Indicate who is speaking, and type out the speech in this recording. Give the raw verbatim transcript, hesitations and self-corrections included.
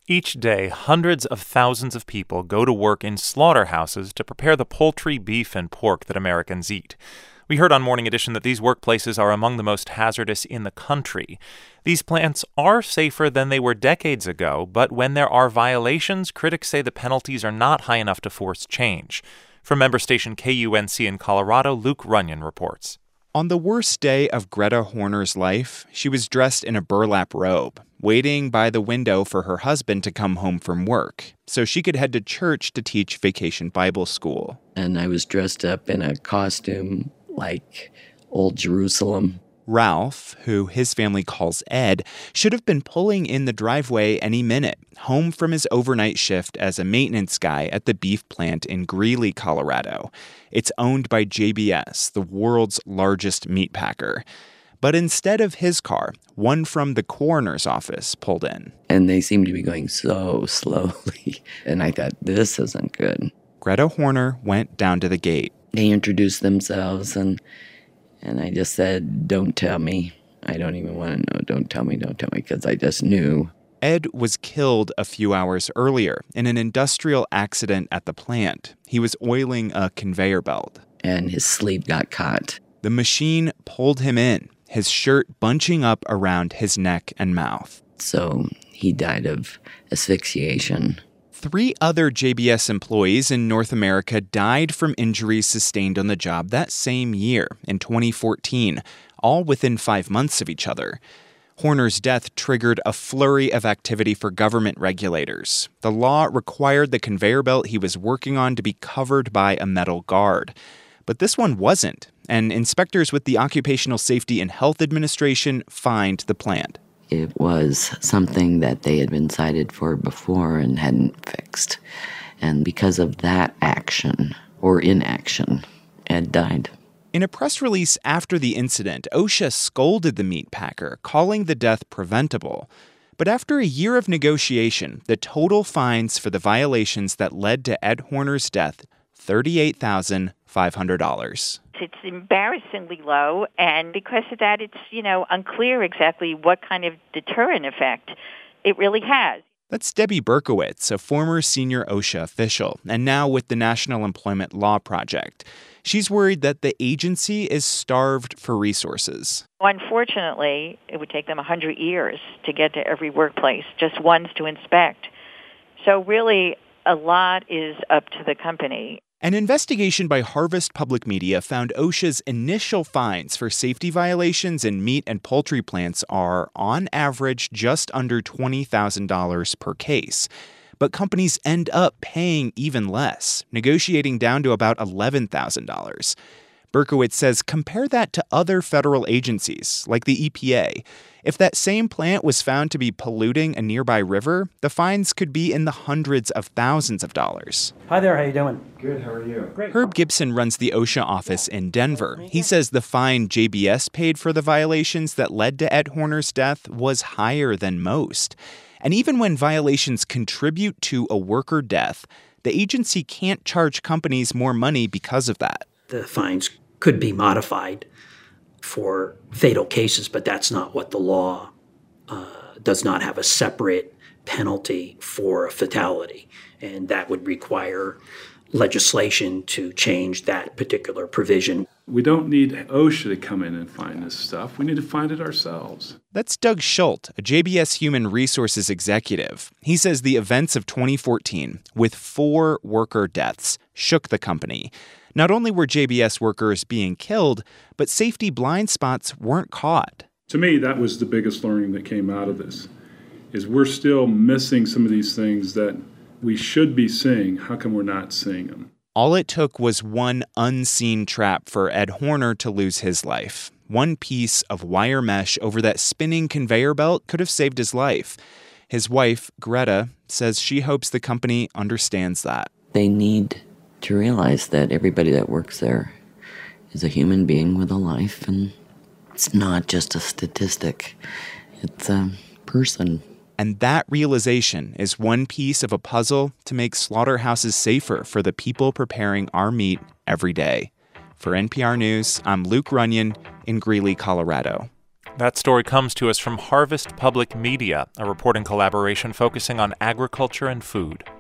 Speaker 1: Each day, hundreds of thousands of people go to work in slaughterhouses to prepare the poultry, beef, and pork that Americans eat. We heard on Morning Edition that these workplaces are among the most hazardous in the country. These plants are safer than they were decades ago, but when there are violations, critics say the penalties are not high enough to force change. From member station K U N C in Colorado, Luke Runyon reports.
Speaker 2: On the worst day of Greta Horner's life, she was dressed in a burlap robe, waiting by the window for her husband to come home from work so she could head to church to teach Vacation Bible School.
Speaker 3: And I was dressed up in a costume like Old Jerusalem.
Speaker 2: Ralph, who his family calls Ed, should have been pulling in the driveway any minute, home from his overnight shift as a maintenance guy at the beef plant in Greeley, Colorado. It's owned by J B S, the world's largest meat packer. But instead of his car, one from the coroner's office pulled in.
Speaker 3: And they seemed to be going so slowly. And I thought, this isn't good.
Speaker 2: Greta Horner went down to the gate.
Speaker 3: They introduced themselves, and and I just said, don't tell me. I don't even want to know. Don't tell me, don't tell me, because I just knew.
Speaker 2: Ed was killed a few hours earlier in an industrial accident at the plant. He was oiling a conveyor belt.
Speaker 3: And his sleeve got caught.
Speaker 2: The machine pulled him in, his shirt bunching up around his neck and mouth.
Speaker 3: So he died of asphyxiation.
Speaker 2: Three other J B S employees in North America died from injuries sustained on the job that same year, in twenty fourteen, all within five months of each other. Horner's death triggered a flurry of activity for government regulators. The law required the conveyor belt he was working on to be covered by a metal guard. But this one wasn't, and inspectors with the Occupational Safety and Health Administration fined the plant.
Speaker 3: It was something that they had been cited for before and hadn't fixed. And because of that action, or inaction, Ed died.
Speaker 2: In a press release after the incident, OSHA scolded the meat packer, calling the death preventable. But after a year of negotiation, the total fines for the violations that led to Ed Horner's death, thirty-eight thousand five hundred dollars.
Speaker 4: It's embarrassingly low, and because of that, it's, you know, unclear exactly what kind of deterrent effect it really has.
Speaker 2: That's Debbie Berkowitz, a former senior OSHA official, and now with the National Employment Law Project. She's worried that the agency is starved for resources.
Speaker 4: Unfortunately, it would take them one hundred years to get to every workplace, just ones to inspect. So really, a lot is up to the company.
Speaker 2: An investigation by Harvest Public Media found OSHA's initial fines for safety violations in meat and poultry plants are, on average, just under twenty thousand dollars per case. But companies end up paying even less, negotiating down to about eleven thousand dollars. Berkowitz says compare that to other federal agencies, like the E P A. If that same plant was found to be polluting a nearby river, the fines could be in the hundreds of thousands of dollars.
Speaker 5: Hi there, how you doing?
Speaker 6: Good, how are you?
Speaker 5: Great.
Speaker 2: Herb Gibson runs the OSHA office in Denver. He says the fine J B S paid for the violations that led to Ed Horner's death was higher than most. And even when violations contribute to a worker death, the agency can't charge companies more money because of that.
Speaker 5: The fines could be modified for fatal cases, but that's not what the law uh, does not have a separate penalty for a fatality. And that would require legislation to change that particular provision.
Speaker 6: We don't need OSHA to come in and find this stuff. We need to find it ourselves.
Speaker 2: That's Doug Schult, a J B S Human Resources executive. He says the events of twenty fourteen, with four worker deaths, shook the company. Not only were J B S workers being killed, but safety blind spots weren't caught.
Speaker 6: To me, that was the biggest learning that came out of this, is we're still missing some of these things that we should be seeing. How come we're not seeing them?
Speaker 2: All it took was one unseen trap for Ed Horner to lose his life. One piece of wire mesh over that spinning conveyor belt could have saved his life. His wife, Greta, says she hopes the company understands that.
Speaker 3: They need to realize that everybody that works there is a human being with a life, and it's not just a statistic. It's a person.
Speaker 2: And that realization is one piece of a puzzle to make slaughterhouses safer for the people preparing our meat every day. For N P R News, I'm Luke Runyon in Greeley, Colorado.
Speaker 1: That story comes to us from Harvest Public Media, a reporting collaboration focusing on agriculture and food.